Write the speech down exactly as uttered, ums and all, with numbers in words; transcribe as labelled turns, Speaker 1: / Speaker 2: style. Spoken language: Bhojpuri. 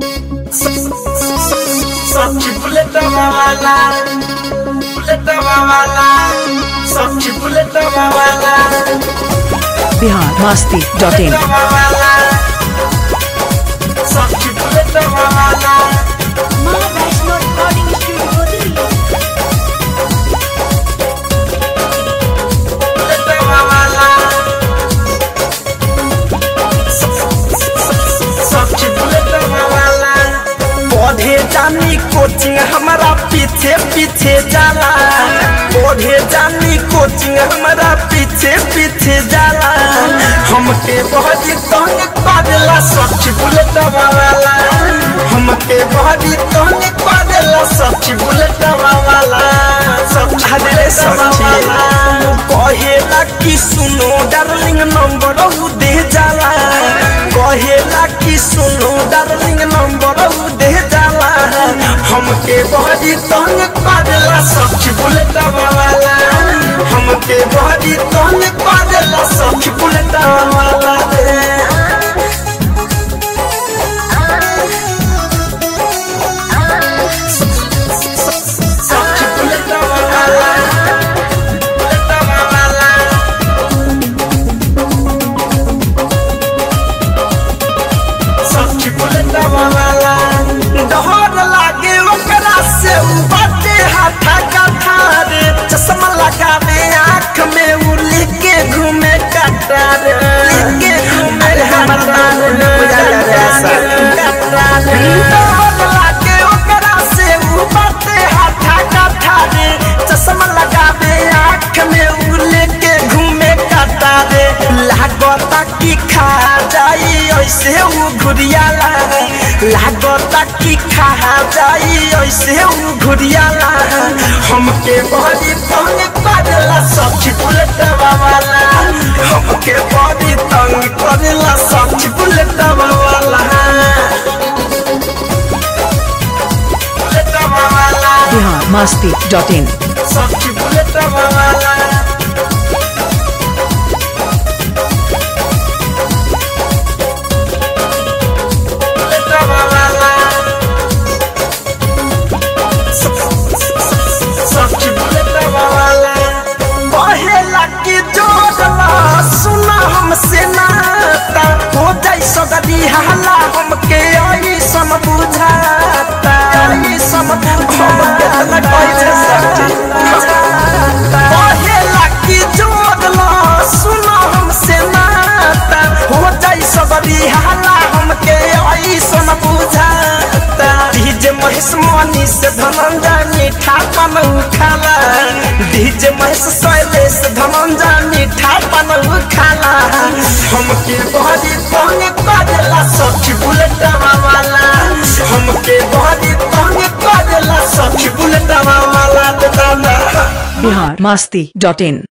Speaker 1: Socci bullet mawala, bullet mawala, socci bullet mawala.
Speaker 2: Bihar Masti dot in
Speaker 1: Socci bullet mawala.
Speaker 3: Maa Vaishno recording studio Delhi.
Speaker 1: Bullet mawala. Socci bullet mawala. पढ़े जानी कोचिंग हमारा पीछे पीछे जाला, पढ़े जानी कोचिंग हमारा पीछे पीछे जाला। हमके बहुत तंग पादेला सच्ची बुलेट वाला, हमके बहुत तंग पादेला सच्ची बुलेट वाला, सच्ची सच्ची कहेला कि सुनो डार्लिंग नंबर दे जाला, कहेला कि सुनो डार्लिंग नंबर दे जाला। हमके बहुत तंग पादेला सच्ची बुलेट वाला, हमके बहुत तंग पादेला सच्ची बुलेट वाला। सच्ची बुलेट वाला, बुलेट वाला। सच्ची बुलेट वाला। डहर लागे ओकरा से उ बाटे हाथा काथा रे, चश्मा लगावे आँख में उ लेके घूमे कटरा रे, लेके घूमे कटरा रे, कटरा रे। डहर लागे ओकरा से उ बाटे हाथा काथा रे, चश्मा लगावे आँख में उ लेके घूमे कटरा रे। लागता कि खा जाई ऐसे उ घुरियाला, लागता कि खा जाई ऐसे उ घुरियाला। हमके बड़ी तंग करेला सच्ची बुलेट वाला, हमके बड़ी तंग करेला सच्ची बुलेट वाला, बुलेट वाला।
Speaker 2: बिहार मस्ती डॉट इन
Speaker 1: सच्ची बुलेट वाला। सच्ची बुलेट वाला। कहेला कि जोड़ला सुना हमसे नाता, हो जाई सगरी हाला हमके आई सम बुझाता, आई सम बुझाता। कहेला कि जोड़ला सुना हमसे नाता, हो जाई सगरी हाला हमके आई सम बुझाता। डीजे महेश मनी से धनंजय मीठा पन खाला, डीजे महेश शैलेश धनंजय मीठा पन खाला। हमके बड़ी तंग करेला सच्ची बुलेट वाला, हमके बड़ी तंग करेला सच्ची बुलेट वाला।
Speaker 2: बिहार मस्ती डॉट इन